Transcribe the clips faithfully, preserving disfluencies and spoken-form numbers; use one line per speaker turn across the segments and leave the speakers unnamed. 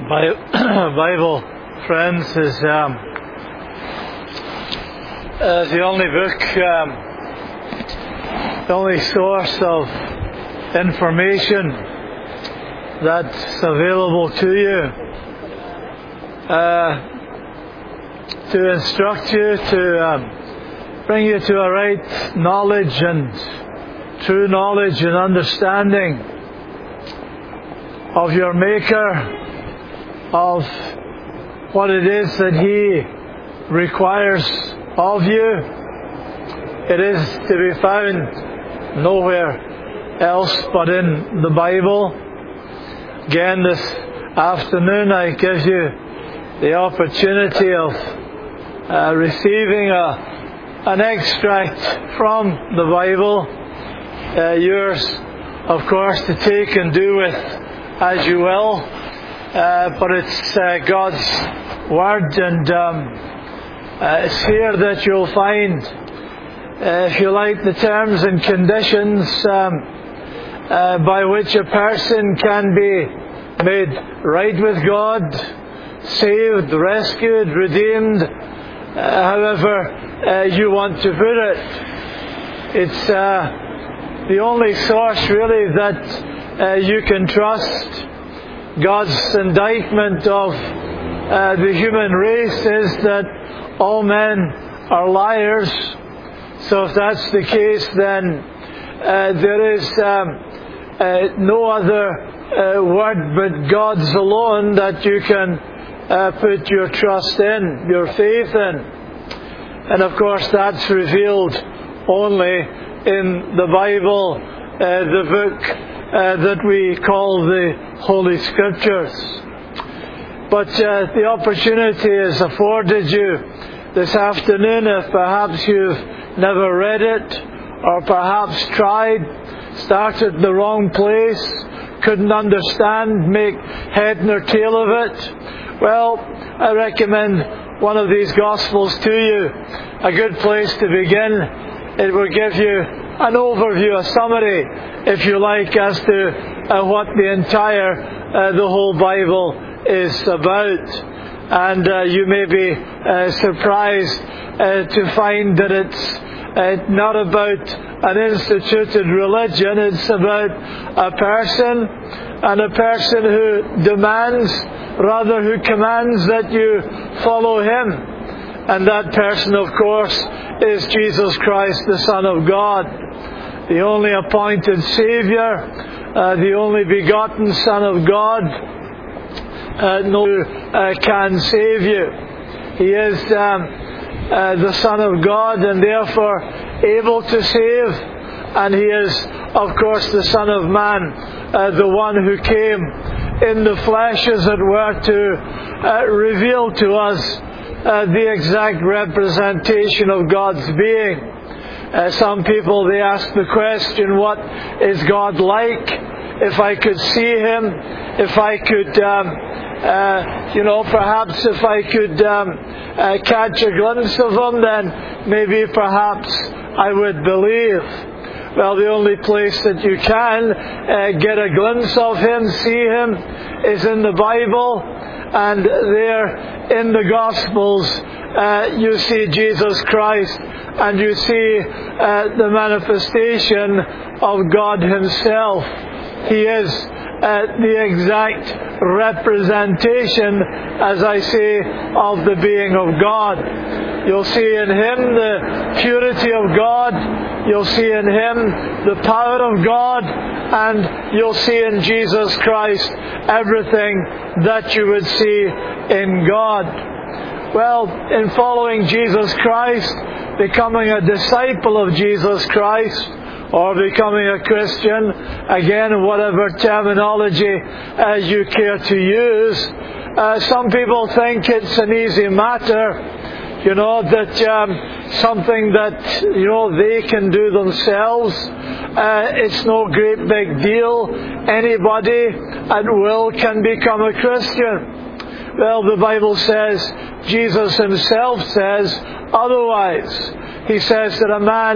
Bible, friends, is um, uh, the only book, um, the only source of information that's available to you uh, to instruct you, to um, bring you to a right knowledge and true knowledge and understanding of your Maker, of what it is that He requires of you. It is to be found nowhere else but in the Bible. Again, this afternoon I give you the opportunity of uh, receiving a, an extract from the Bible, uh, yours, of course, to take and do with as you will. Uh, but it's uh, God's Word, and um, uh, it's here that you'll find, uh, if you like, the terms and conditions um, uh, by which a person can be made right with God, saved, rescued, redeemed, uh, however uh, you want to put it. It's uh, the only source, really, that uh, you can trust. God's indictment of uh, the human race is that all men are liars. So if that's the case, then uh, there is um, uh, no other uh, word but God's alone that you can uh, put your trust in, your faith in. And of course that's revealed only in the Bible, uh, the book Uh, that we call the Holy Scriptures. But uh, the opportunity is afforded you this afternoon, if perhaps you've never read it, or perhaps tried, started the wrong place, couldn't understand, make head nor tail of it. Well, I recommend one of these Gospels to you. A good place to begin. It will give you an overview, a summary, if you like, as to uh, what the entire, uh, the whole Bible is about. And uh, you may be uh, surprised uh, to find that it's uh, not about an instituted religion, it's about a person, and a person who demands, rather who commands that you follow Him. And that person, of course, is Jesus Christ, the Son of God, the only appointed Saviour, uh, the only begotten Son of God. Uh, no one uh, can save you. He is um, uh, the Son of God, and therefore able to save. And He is, of course, the Son of Man, uh, the one who came in the flesh, as it were, to uh, reveal to us uh, the exact representation of God's being. Uh, some people, they ask the question, what is God like? If I could see Him, if I could, um, uh, you know, perhaps if I could um, uh, catch a glimpse of Him, then maybe perhaps I would believe. Well, the only place that you can uh, get a glimpse of Him, see Him, is in the Bible. And there in the Gospels, uh, you see Jesus Christ, and you see uh, the manifestation of God Himself. He is uh, the exact representation, as I say, of the being of God. You'll see in Him the purity of God, you'll see in Him the power of God, and you'll see in Jesus Christ everything that you would see in God. Well, in following Jesus Christ, becoming a disciple of Jesus Christ, or becoming a Christian, again, whatever terminology uh, you care to use, uh, some people think it's an easy matter, you know, that um, something that, you know, they can do themselves. Uh, it's no great big deal. Anybody at will can become a Christian. Well, the Bible says, Jesus Himself says otherwise. He says that a man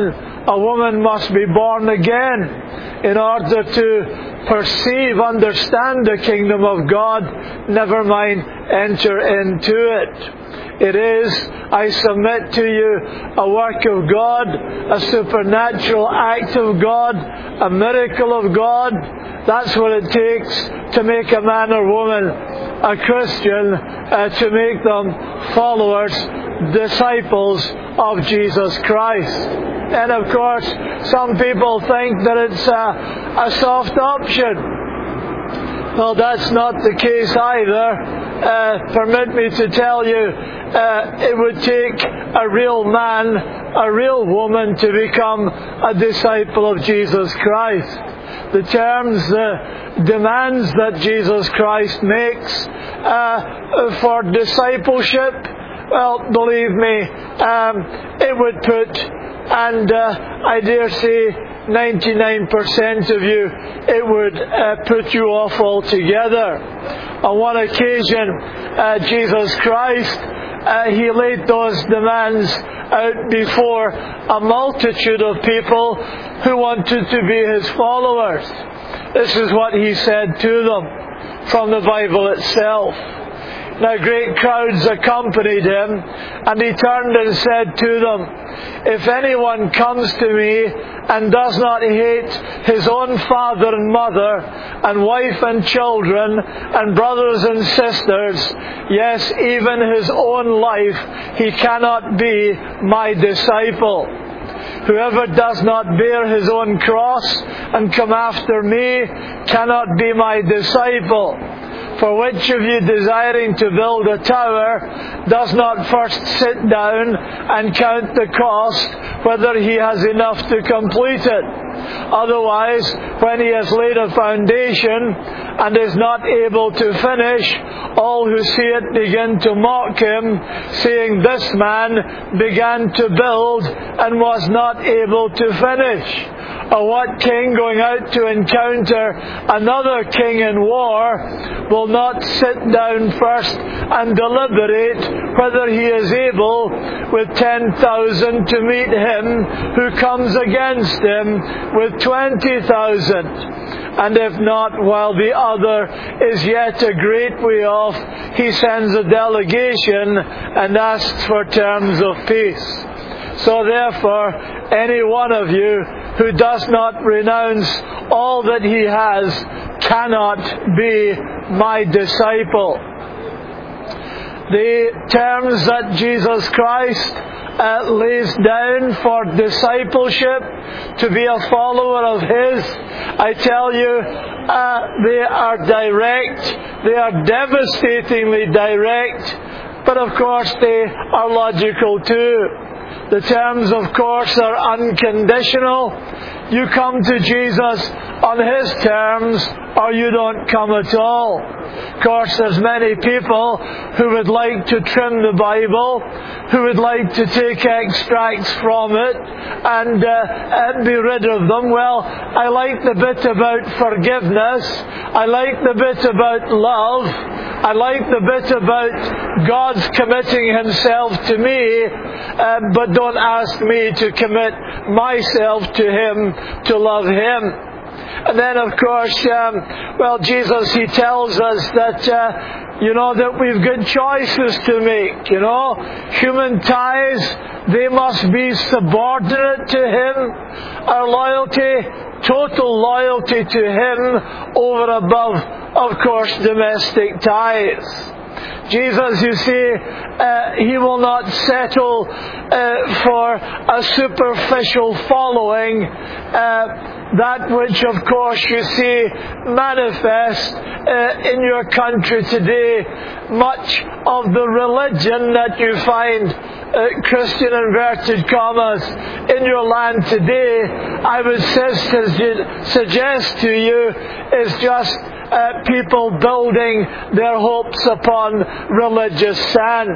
a woman must be born again in order to perceive, understand the kingdom of God, never mind enter into it. It is, I submit to you, a work of God, a supernatural act of God, a miracle of God. That's what it takes to make a man or woman a Christian, uh, to make them followers, disciples of Jesus Christ. And of course, some people think that it's a, a soft option. Well, that's not the case either. Uh, permit me to tell you, uh, it would take a real man, a real woman to become a disciple of Jesus Christ. The terms, the demands that Jesus Christ makes uh, for discipleship, well, believe me, um, it would put, and uh, I dare say, ninety-nine percent of you, it would uh, put you off altogether. On one occasion, uh, Jesus Christ, uh, He laid those demands out before a multitude of people who wanted to be His followers. This is what He said to them from the Bible itself. Now great crowds accompanied Him, and He turned and said to them, if anyone comes to me and does not hate his own father and mother, and wife and children, and brothers and sisters, yes, even his own life, he cannot be my disciple. Whoever does not bear his own cross and come after me cannot be my disciple. For which of you desiring to build a tower does not first sit down and count the cost whether he has enough to complete it? Otherwise, when he has laid a foundation and is not able to finish, all who see it begin to mock him, saying, this man began to build and was not able to finish. Or what king going out to encounter another king in war will not sit down first and deliberate whether he is able with ten thousand to meet him who comes against him with twenty thousand? And if not, while the other is yet a great way off, he sends a delegation and asks for terms of peace. So therefore, any one of you who does not renounce all that he has cannot be my disciple. The terms that Jesus Christ uh, lays down for discipleship, to be a follower of His, I tell you, uh, they are direct, they are devastatingly direct, but of course they are logical too. The terms, of course, are unconditional. You come to Jesus on His terms, or you don't come at all. Of course, there's many people who would like to trim the Bible, who would like to take extracts from it and, uh, and be rid of them. Well, I like the bit about forgiveness. I like the bit about love. I like the bit about God's committing Himself to me, uh, but don't ask me to commit myself to Him, to love Him. And then, of course, um, well, Jesus, He tells us that, uh, you know, that we've got choices to make, you know. Human ties, they must be subordinate to Him. Our loyalty, total loyalty to Him over above, of course, domestic ties. Jesus, you see, uh, He will not settle uh, for a superficial following, uh, that which, of course, you see manifest uh, in your country today. Much of the religion that you find, uh, Christian inverted commas, in your land today, I would su- suggest to you, is just Uh, people building their hopes upon religious sand.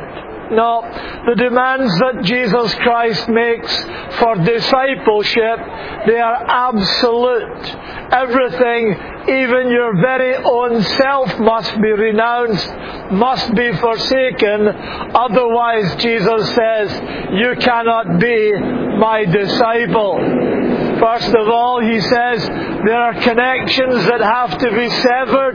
No, the demands that Jesus Christ makes for discipleship, they are absolute. Everything, even your very own self, must be renounced, must be forsaken. Otherwise, Jesus says, you cannot be my disciple. First of all, he says, there are connections that have to be severed.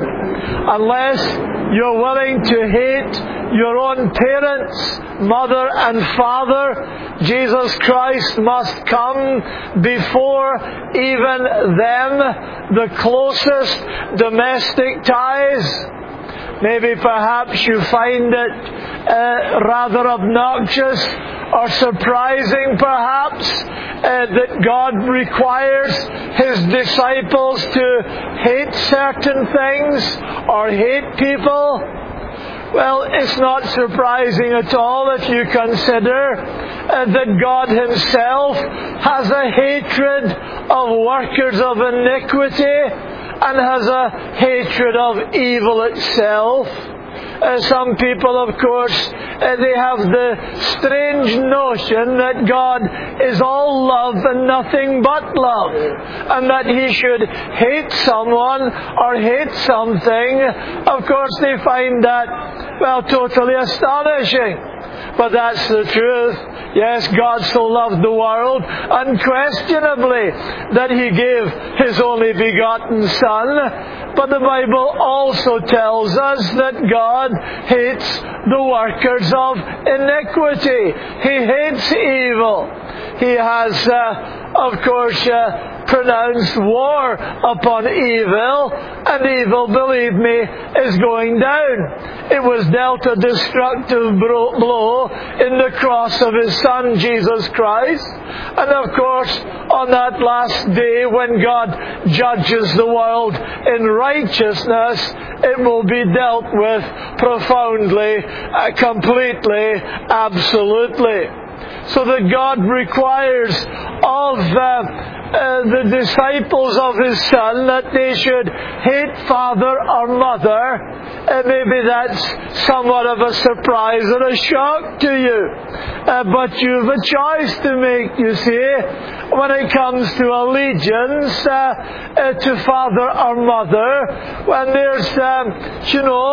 Unless you're willing to hate your own parents, mother and father, Jesus Christ must come before even them, the closest domestic ties. Maybe perhaps you find it uh, rather obnoxious or surprising perhaps uh, that God requires His disciples to hate certain things or hate people. Well, it's not surprising at all if you consider uh, that God Himself has a hatred of workers of iniquity and has a hatred of evil itself. Uh, some people, of course, uh, they have the strange notion that God is all love and nothing but love, and that He should hate someone or hate something. Of course, they find that, well, totally astonishing. But that's the truth. Yes, God so loved the world, unquestionably, that He gave His only begotten Son. But the Bible also tells us that God hates the workers of iniquity. He hates evil. He has, uh, of course, uh, pronounced war upon evil, and evil, believe me, is going down. It was dealt a destructive blow in the cross of His Son, Jesus Christ. And of course, on that last day when God judges the world in righteousness, it will be dealt with profoundly, uh, completely, absolutely. So that God requires of uh, Uh, the disciples of His Son that they should hate father or mother. Uh, maybe that's somewhat of a surprise or a shock to you. Uh, but you've a choice to make, you see, when it comes to allegiance uh, uh, to father or mother. When there's, um, you know,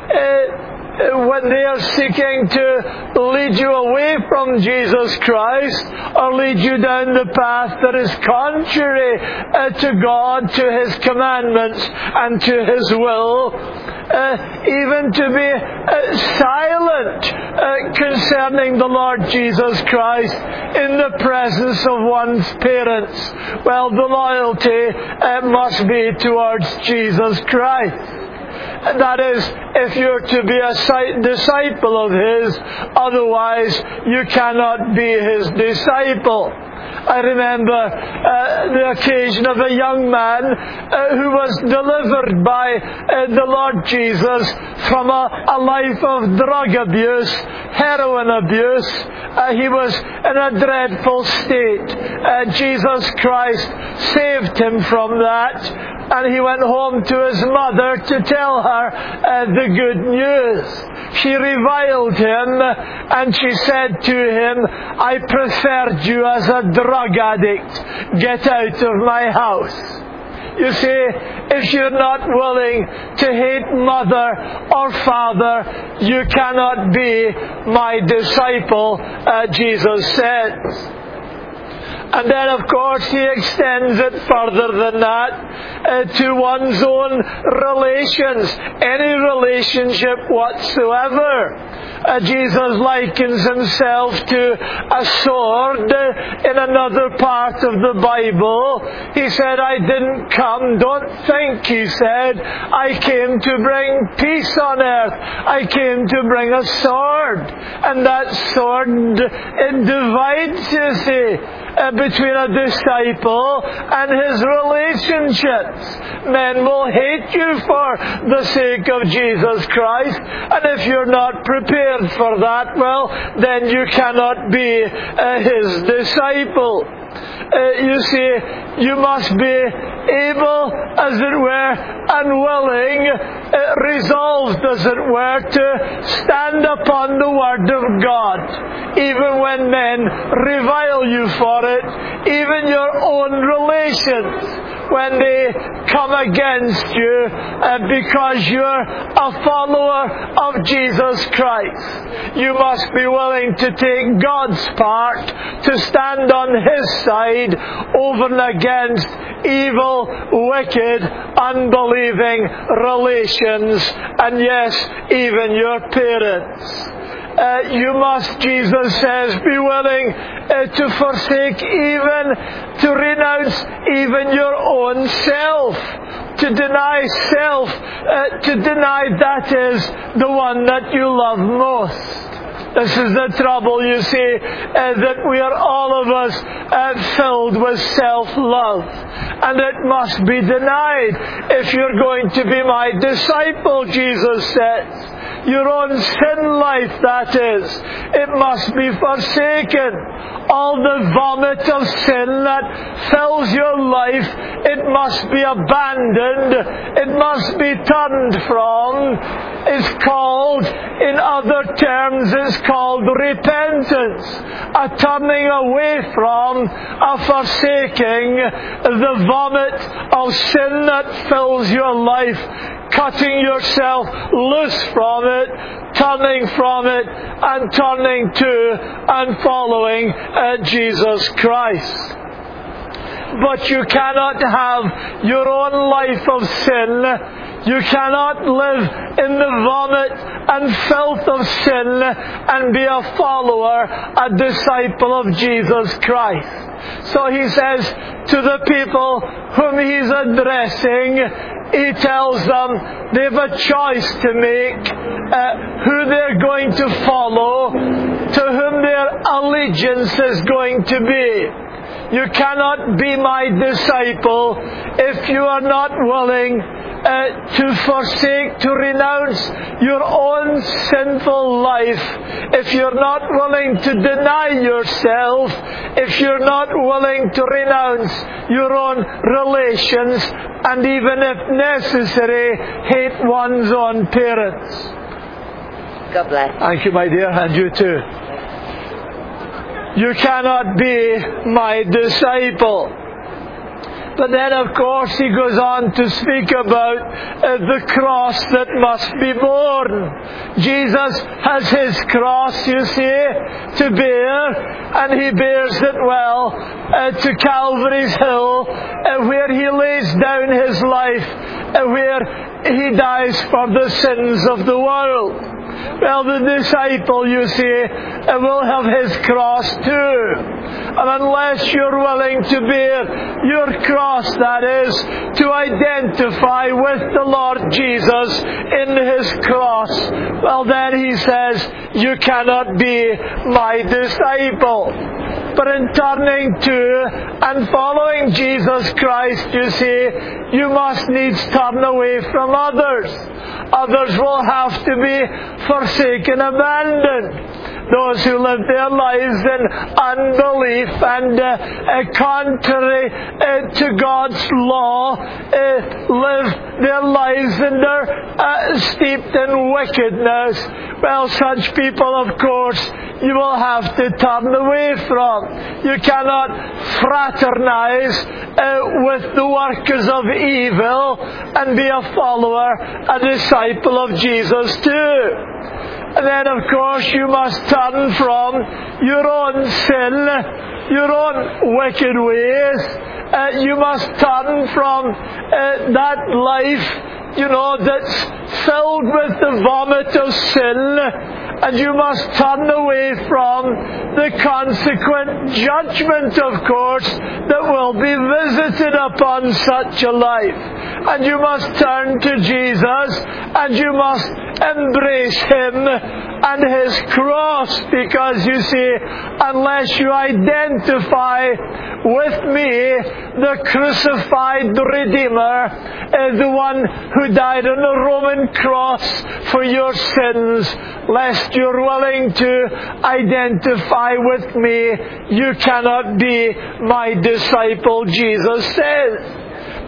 uh, when they are seeking to lead you away from Jesus Christ or lead you down the path that is contrary uh, to God, to His commandments and to His will, uh, even to be uh, silent uh, concerning the Lord Jesus Christ in the presence of one's parents. Well, the loyalty uh, must be towards Jesus Christ. That is, if you're to be a disciple of His, otherwise you cannot be His disciple. I remember uh, the occasion of a young man uh, who was delivered by uh, the Lord Jesus from a, a life of drug abuse, heroin abuse. Uh, he was in a dreadful state. Uh, Jesus Christ saved him from that. And he went home to his mother to tell her uh, the good news. She reviled him and she said to him, I preferred you as a drug addict. Get out of my house. You see, if you're not willing to hate mother or father, you cannot be my disciple, uh, Jesus says. And then, of course, He extends it further than that uh, to one's own relations, any relationship whatsoever. Uh, Jesus likens Himself to a sword uh, in another part of the Bible. He said, I didn't come, don't think, He said, I came to bring peace on earth. I came to bring a sword. And that sword, it divides, you see, Uh, between a disciple and his relationships. Men will hate you for the sake of Jesus Christ, and if you're not prepared for that, well, then you cannot be uh, His disciple. Uh, you see, you must be able, as it were, and willing, uh, resolved, as it were, to stand upon the Word of God, even when men revile you for it, even your own relations, when they come against you uh, because you're a follower of Jesus Christ. You must be willing to take God's part, to stand on His side over and against evil, wicked, unbelieving relations, and yes, even your parents. Uh, you must, Jesus says, be willing uh, to forsake even, to renounce even your own self, to deny self, uh, to deny that is the one that you love most. This is the trouble, you see, uh, that we are all of us uh, filled with self-love. And it must be denied if you're going to be my disciple, Jesus says. Your own sin life, that is. It must be forsaken. All the vomit of sin that fills your life, it must be abandoned. It must be turned from. It's called, in other terms, it's called repentance. A turning away from, a forsaking the vomit of sin that fills your life, cutting yourself loose from it, turning from it, and turning to and following uh, Jesus Christ. But you cannot have your own life of sin. You cannot live in the vomit and filth of sin and be a follower, a disciple of Jesus Christ. So he says to the people whom he's addressing, he tells them they have a choice to make, uh, who they're going to follow, to whom their allegiance is going to be. You cannot be my disciple if you are not willing uh, to forsake, to renounce your own sinful life, if you're not willing to deny yourself, if you're not willing to renounce your own relations, and even if necessary, hate one's own parents.
God bless.
Thank you, my dear, and you too. You cannot be my disciple. But then, of course, he goes on to speak about uh, the cross that must be borne. Jesus has his cross, you see, to bear, and he bears it well uh, to Calvary's Hill, uh, where he lays down his life, uh, where he dies for the sins of the world. Well, the disciple, you see, uh, will have his cross too. And unless you're willing to bear your cross, that is, to identify with the Lord Jesus in his cross, well then he says, you cannot be my disciple. But in turning to and following Jesus Christ, you see, you must needs turn away from others. Others will have to be forsaken, abandoned. Those who live their lives in unbelief and uh, uh, contrary uh, to God's law, uh, live their lives and are uh, steeped in wickedness. Well, such people, of course, you will have to turn away from. You cannot fraternize uh, with the workers of evil and be a follower, a disciple of Jesus too. And then, of course, you must turn from your own sin, your own wicked ways. Uh, you must turn from uh, that life, you know, that's filled with the vomit of sin. And you must turn away from the consequent judgment, of course, that will be visited upon such a life. And you must turn to Jesus, and you must embrace Him and His cross, because you see, unless you identify with me, the crucified Redeemer, uh, the one who died on a Roman cross for your sins, lest you're willing to identify with me, you cannot be my disciple, Jesus says.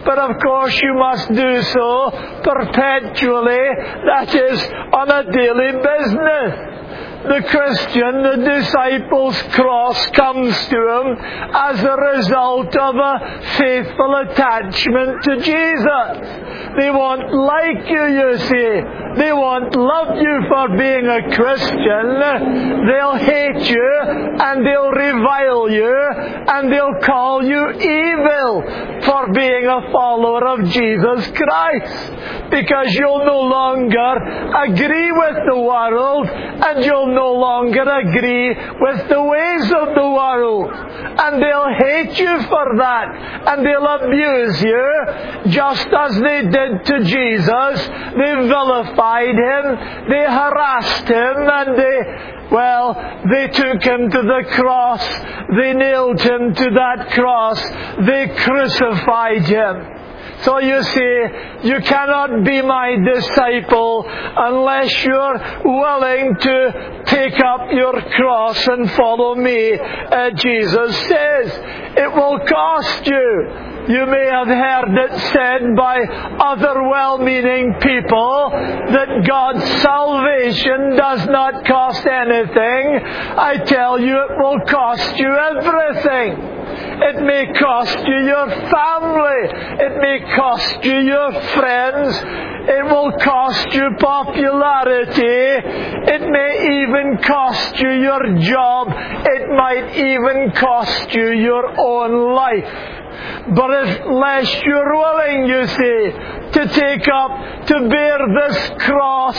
but of course you must do so perpetually, that is, on a daily business. The Christian, the disciple's cross comes to him as a result of a faithful attachment to Jesus. They won't like you, you see. They won't love you for being a Christian. They'll hate you, and they'll revile you, and they'll call you evil for being a follower of Jesus Christ. Because you'll no longer agree with the world, and you'll no longer agree with the ways of the world. And they'll hate you for that, and they'll abuse you, just as they did to Jesus. They vilified him, they harassed him, and they, well, they took him to the cross, they nailed him to that cross, they crucified him. So you see, you cannot be my disciple unless you're willing to take up your cross and follow me. Uh, Jesus says, it will cost you. You may have heard it said by other well-meaning people that God's salvation does not cost anything. I tell you, it will cost you everything. It may cost you your family. It may cost you your friends. It will cost you popularity. It may even cost you your job. It might even cost you your own life. But unless you're willing, you see, to take up, to bear this cross,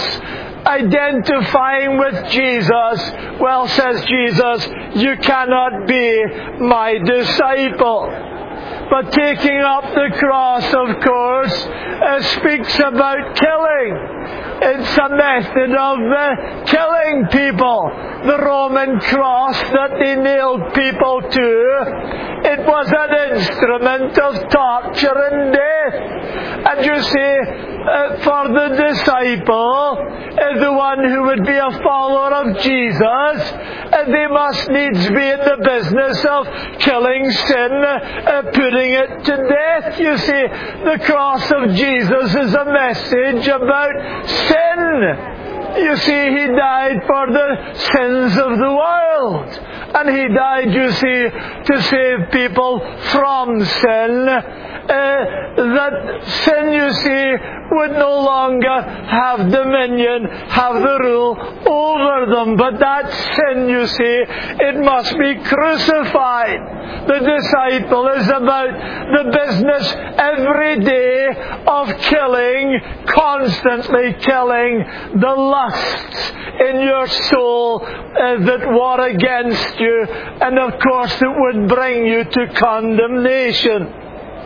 identifying with Jesus, well, says Jesus, you cannot be my disciple. But taking up the cross, of course, uh, speaks about killing. It's a method of uh, killing people. The Roman cross that they nailed people to, it was an instrument of torture and death. And you see, uh, for the disciple, uh, the one who would be a follower of Jesus, uh, they must needs be in the business of killing sin, uh, putting it to death. You see, the cross of Jesus is a message about sin. You see, he died for the sins of the world. And he died, you see, to save people from sin. Uh, that sin, you see, would no longer have dominion, have the rule over them. But that sin, you see, it must be crucified. The disciple is about the business every day of killing, constantly killing the lusts in your soul uh, that war against you, and of course it would bring you to condemnation.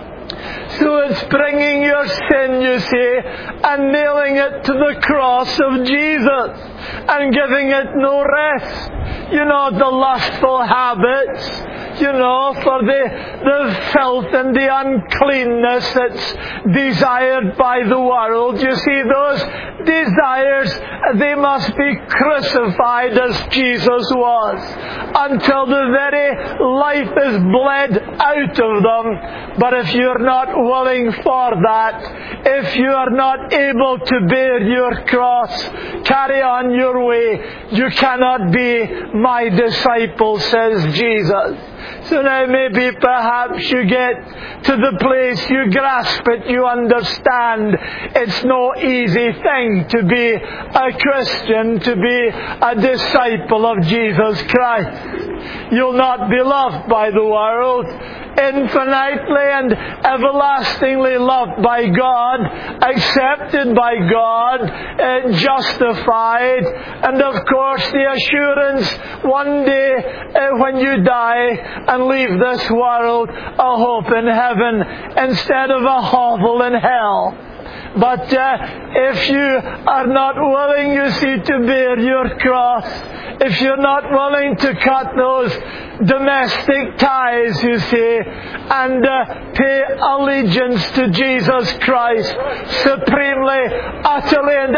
So it's bringing your sin, you see, and nailing it to the cross of Jesus and giving it no rest. You know, the lustful habits, you know, for the, the filth and the uncleanness that's desired by the world. You see, those desires, they must be crucified as Jesus was, until the very life is bled out of them. But if you're not willing for that, if you are not able to bear your cross, carry on your way, you cannot be my disciple, says Jesus. So now maybe perhaps you get to the place, you grasp it, you understand it's no easy thing to be a Christian, to be a disciple of Jesus Christ. You'll not be loved by the world, infinitely and everlastingly loved by God, accepted by God, uh, justified, and of course the assurance one day uh, when you die and leave this world, a hope in heaven instead of a hovel in hell. But uh, if you are not willing, you see, to bear your cross, if you're not willing to cut those domestic ties, you see, and uh, pay allegiance to Jesus Christ supremely, utterly and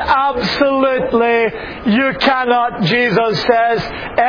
absolutely, you cannot, Jesus says,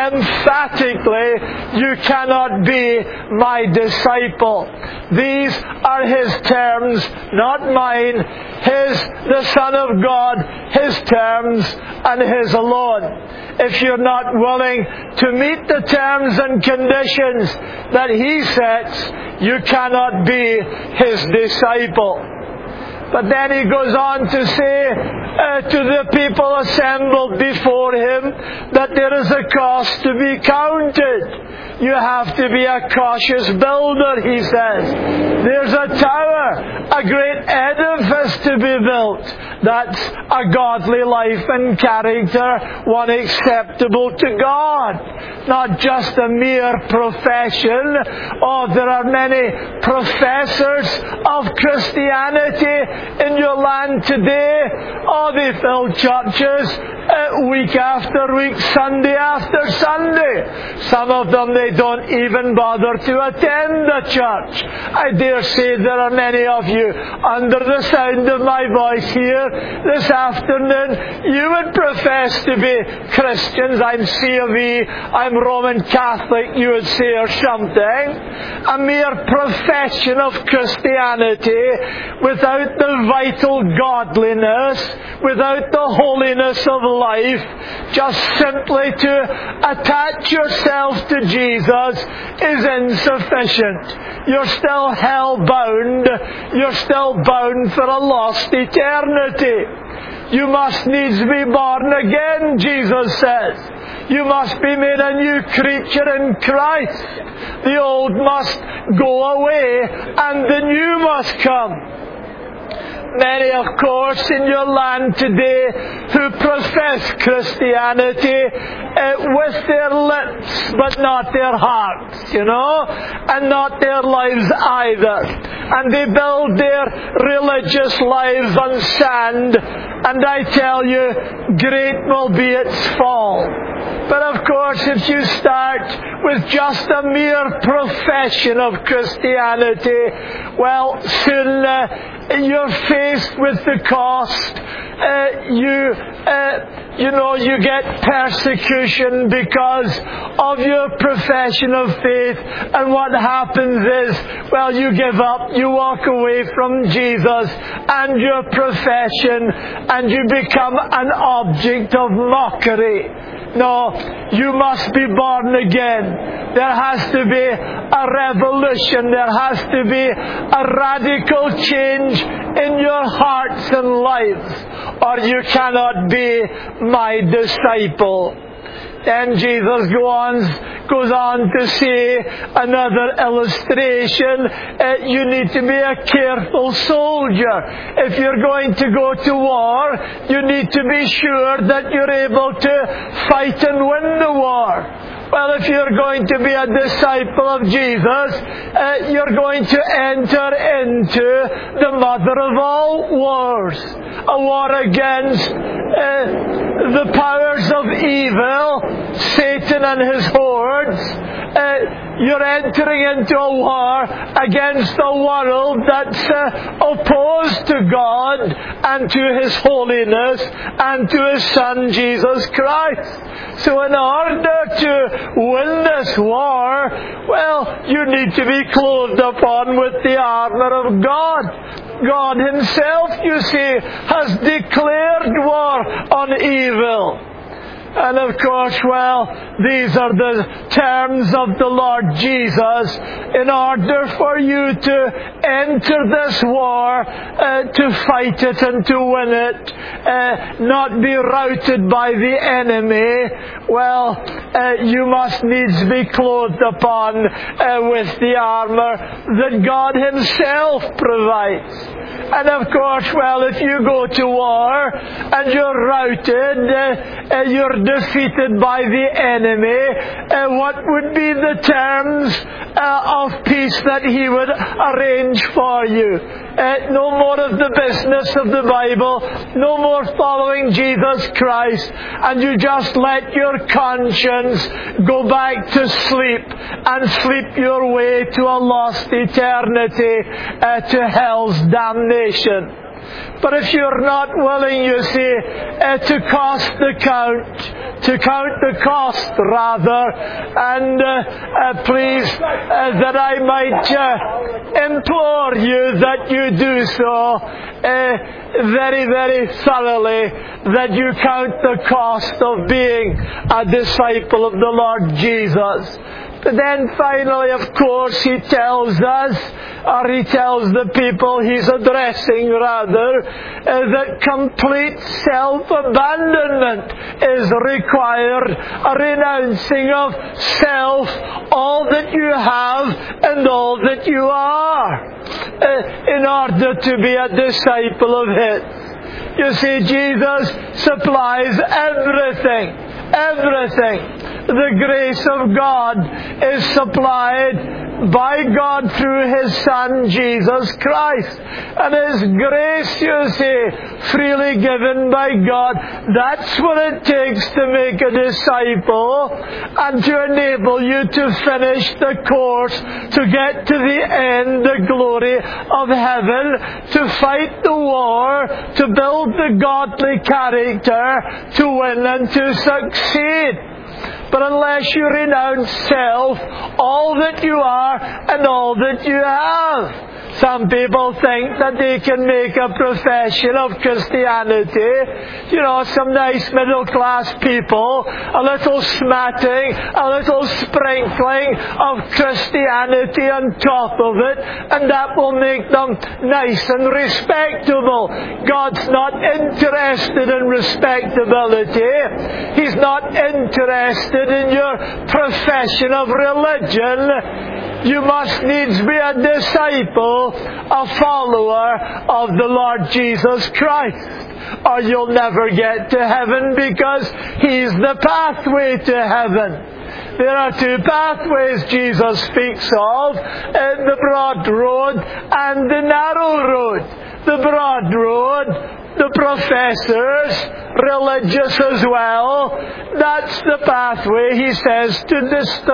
emphatically, you cannot be my disciple. These are His terms, not mine. His, the Son of God, His terms and His alone. If you're not willing to meet the terms and conditions that He sets, you cannot be His disciple. But then He goes on to say uh, to the people assembled before Him that there is a cost to be counted. You have to be a cautious builder, He says. There's a tower, a great edifice to be built. That's a godly life and character, one acceptable to God. Not just a mere profession. Oh, there are many professors of Christianity in your land today. Oh, they fill churches uh, week after week, Sunday after Sunday. Some of them, they don't even bother to attend the church. I dare say there are many of you under the sound of my voice here this afternoon. You would profess to be Christians. I'm C of E, I'm Roman Catholic, you would say, or something. A mere profession of Christianity without the vital godliness, without the holiness of life, just simply to attach yourself to Jesus is insufficient. You're still hell-bound. You're still bound for a lost eternity. You must needs be born again, Jesus says. You must be made a new creature in Christ. The old must go away and the new must come. Many, of course, in your land today who profess Christianity uh, with their lips, but not their hearts, you know, and not their lives either. And they build their religious lives on sand, and I tell you, great will be its fall. But of course, if you start with just a mere profession of Christianity, well, soon uh, you're faced with the cost. Uh, you, uh, you know, you get persecution because of your profession of faith. And what happens is, well, you give up, you walk away from Jesus and your profession, and you become an object of mockery. No, you must be born again. There has to be a revolution. There has to be a radical change in your hearts and lives, or you cannot be my disciple. Then Jesus go on, goes on to say another illustration. Uh, you need to be a careful soldier. If you're going to go to war, you need to be sure that you're able to fight and win the war. Well, if you're going to be a disciple of Jesus, uh, you're going to enter into the mother of all wars. A war against uh, the powers of evil, Satan and his hordes. Uh, you're entering into a war against a world that's uh, opposed to God and to His holiness and to His Son Jesus Christ. So in order to win this war, well, you need to be clothed upon with the armour of God. God Himself, you see, has declared war on evil. And of course, well, these are the terms of the Lord Jesus. In order for you to enter this war, uh, to fight it and to win it, uh, not be routed by the enemy, well, uh, you must needs be clothed upon uh, with the armour that God Himself provides. And of course, well, if you go to war and you're routed, uh, uh, you're defeated by the enemy, uh, what would be the terms uh, of peace that he would arrange for you? Uh, no more of the business of the Bible, no more following Jesus Christ, and you just let your conscience go back to sleep and sleep your way to a lost eternity, uh, to hell's damnation. But if you're not willing, you see, uh, to cost the count, to count the cost rather, and uh, uh, please, uh, that I might uh, implore you that you do so uh, very, very thoroughly, that you count the cost of being a disciple of the Lord Jesus. But then finally, of course, he tells us, or he tells the people he's addressing rather, uh, that complete self-abandonment is required, a renouncing of self, all that you have and all that you are, uh, in order to be a disciple of his. You see, Jesus supplies everything, everything. The grace of God is supplied by God through His Son, Jesus Christ. And His grace, you see, freely given by God, that's what it takes to make a disciple and to enable you to finish the course, to get to the end, the glory of heaven, to fight the war, to build the godly character, to win and to succeed. But unless you renounce self, all that you are and all that you have. Some people think that they can make a profession of Christianity. You know, some nice middle class people, a little smatting, a little sprinkling of Christianity on top of it, and that will make them nice and respectable. God's not interested in respectability. He's not interested in your profession of religion. You must needs be a disciple, a follower of the Lord Jesus Christ, or you'll never get to heaven, because He's the pathway to heaven. There are two pathways Jesus speaks of, the broad road and the narrow road. The broad road, the professors, religious as well, that's the pathway, he says, to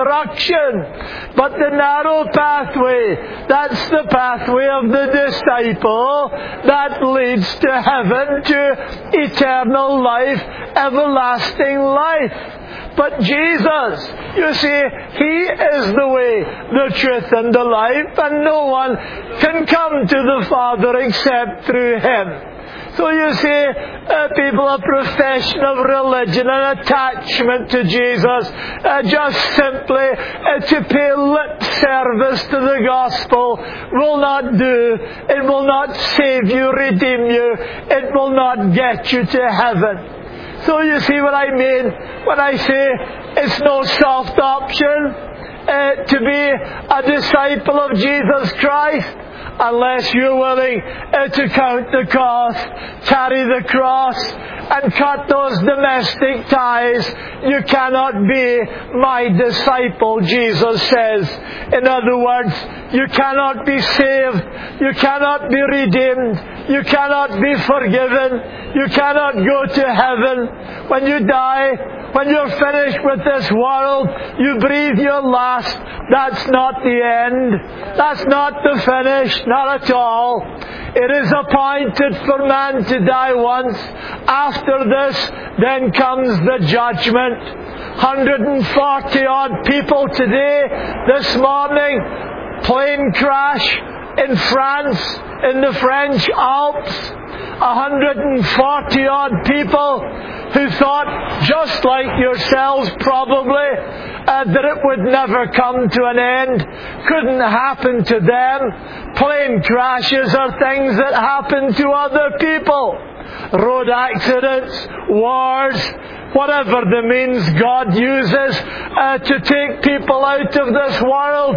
destruction. But the narrow pathway, that's the pathway of the disciple, that leads to heaven, to eternal life, everlasting life. But Jesus, you see, He is the way, the truth and the life, and no one can come to the Father except through Him. So you see, uh, people of profession of religion and attachment to Jesus, uh, just simply uh, to pay lip service to the gospel will not do. It will not save you, redeem you. It will not get you to heaven. So you see what I mean when I say it's no soft option uh, to be a disciple of Jesus Christ, unless you're willing uh, to count the cost, carry the cross, and cut those domestic ties. You cannot be my disciple, Jesus says. In other words, you cannot be saved, you cannot be redeemed, you cannot be forgiven, you cannot go to heaven. When you die, when you're finished with this world, you breathe your last. That's not the end. That's not the finish. Not at all. It is appointed for man to die once. After this, then comes the judgment. one hundred forty odd people today, this morning, plane crash in France, in the French Alps. one hundred forty odd people who thought, just like yourselves probably, uh, that it would never come to an end, couldn't happen to them. Plane crashes are things that happen to other people. Road accidents, wars, whatever the means God uses uh, to take people out of this world.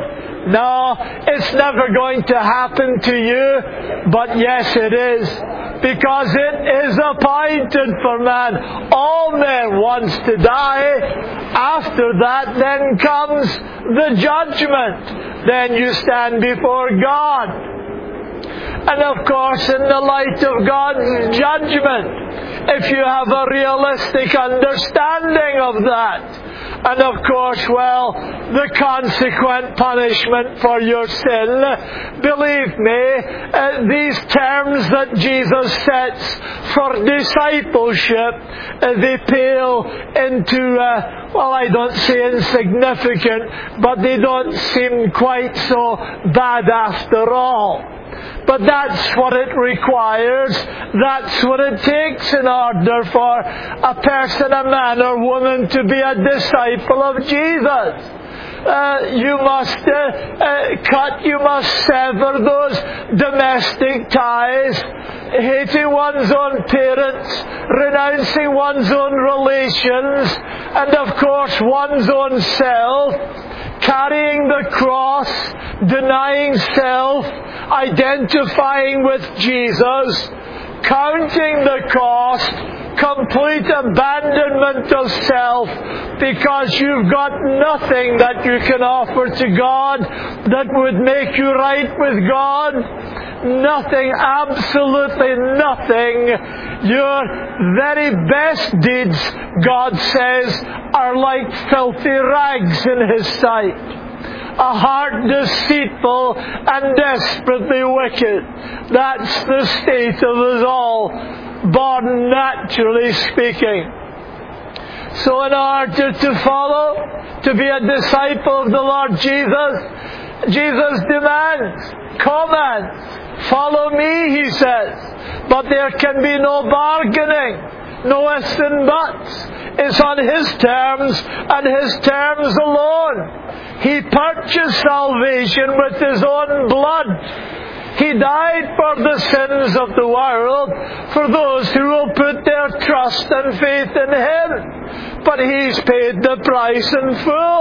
No, it's never going to happen to you, but yes it is. Because it is appointed for man. All men wants to die. After that then comes the judgment. Then you stand before God. And of course, in the light of God's judgment, if you have a realistic understanding of that, and of course, well, the consequent punishment for your sin, believe me, uh, these terms that Jesus sets for discipleship, uh, they pale into, uh, well, I don't say insignificant, but they don't seem quite so bad after all. But that's what it requires. That's what it takes in order for a person, a man or woman to be a disciple of Jesus. Uh, you must uh, uh, cut, you must sever those domestic ties, hating one's own parents, renouncing one's own relations, and of course one's own self, carrying the cross, denying self, identifying with Jesus, counting the cost, complete abandonment of self, because you've got nothing that you can offer to God that would make you right with God. Nothing, absolutely nothing. Your very best deeds, God says, are like filthy rags in His sight. A heart deceitful and desperately wicked. That's the state of us all, born naturally speaking. So in order to follow, to be a disciple of the Lord Jesus, Jesus demands, commands, follow me, He says. But there can be no bargaining, no ifs and buts. It's on His terms and His terms alone. He purchased salvation with His own blood. He died for the sins of the world, for those who will put their trust and faith in Him. But He's paid the price in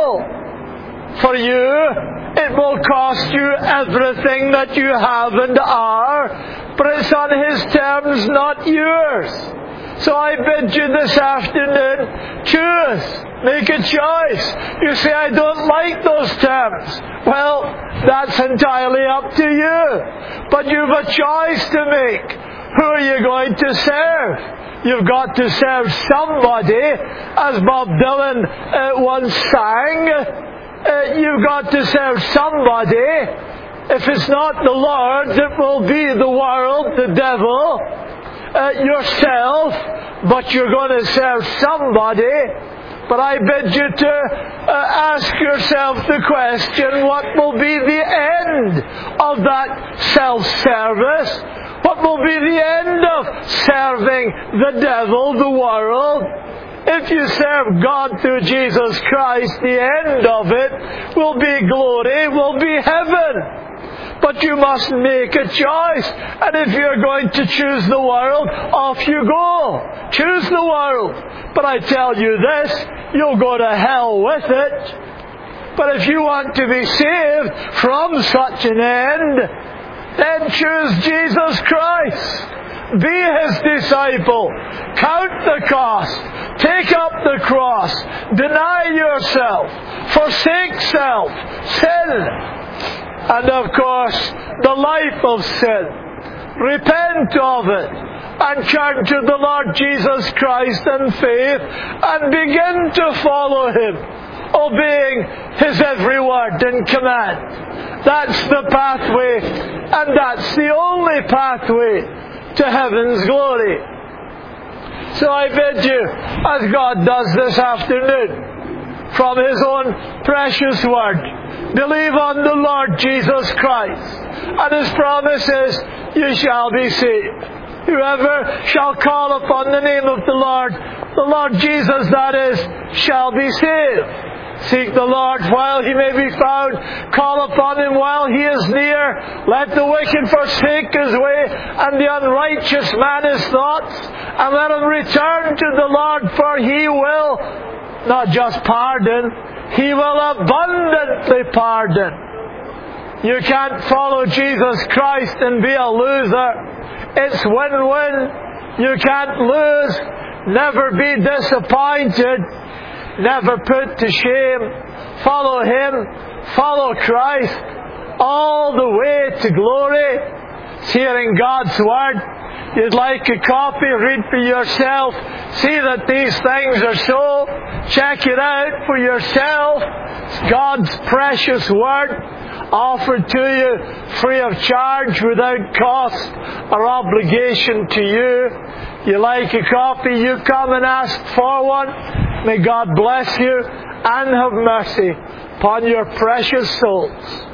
full. For you, it will cost you everything that you have and are, but it's on His terms, not yours. So I bid you this afternoon, choose. Make a choice. You say, I don't like those terms. Well, that's entirely up to you. But you've a choice to make. Who are you going to serve? You've got to serve somebody, as Bob Dylan uh, once sang. Uh, you've got to serve somebody. If it's not the Lord, it will be the world, the devil, uh, yourself, but you're going to serve somebody. But I bid you to uh, ask yourself the question, what will be the end of that self-service? What will be the end of serving the devil, the world? If you serve God through Jesus Christ, the end of it will be glory, will be heaven. But you must make a choice. And if you're going to choose the world, off you go. Choose the world. But I tell you this, you'll go to hell with it. But if you want to be saved from such an end, then choose Jesus Christ. Be His disciple. Count the cost. Take up the cross. Deny yourself. Forsake self. Sin. And of course, the life of sin. Repent of it. And turn to the Lord Jesus Christ in faith. And begin to follow Him. Obeying His every word and command. That's the pathway. And that's the only pathway to heaven's glory. So I bid you, as God does this afternoon, from His own precious word, believe on the Lord Jesus Christ. And His promise is, you shall be saved. Whoever shall call upon the name of the Lord, the Lord Jesus that is, shall be saved. Seek the Lord while He may be found. Call upon Him while He is near. Let the wicked forsake his way, and the unrighteous man his thoughts. And let him return to the Lord, for He will not just pardon, He will abundantly pardon. You can't follow Jesus Christ and be a loser. It's win-win. You can't lose. Never be disappointed. Never put to shame. Follow Him. Follow Christ. All the way to glory. It's hearing God's Word. You'd like a copy, read for yourself. See that these things are so. Check it out for yourself. It's God's precious Word, offered to you free of charge, without cost or obligation to you. You like a copy, you come and ask for one. May God bless you and have mercy upon your precious souls.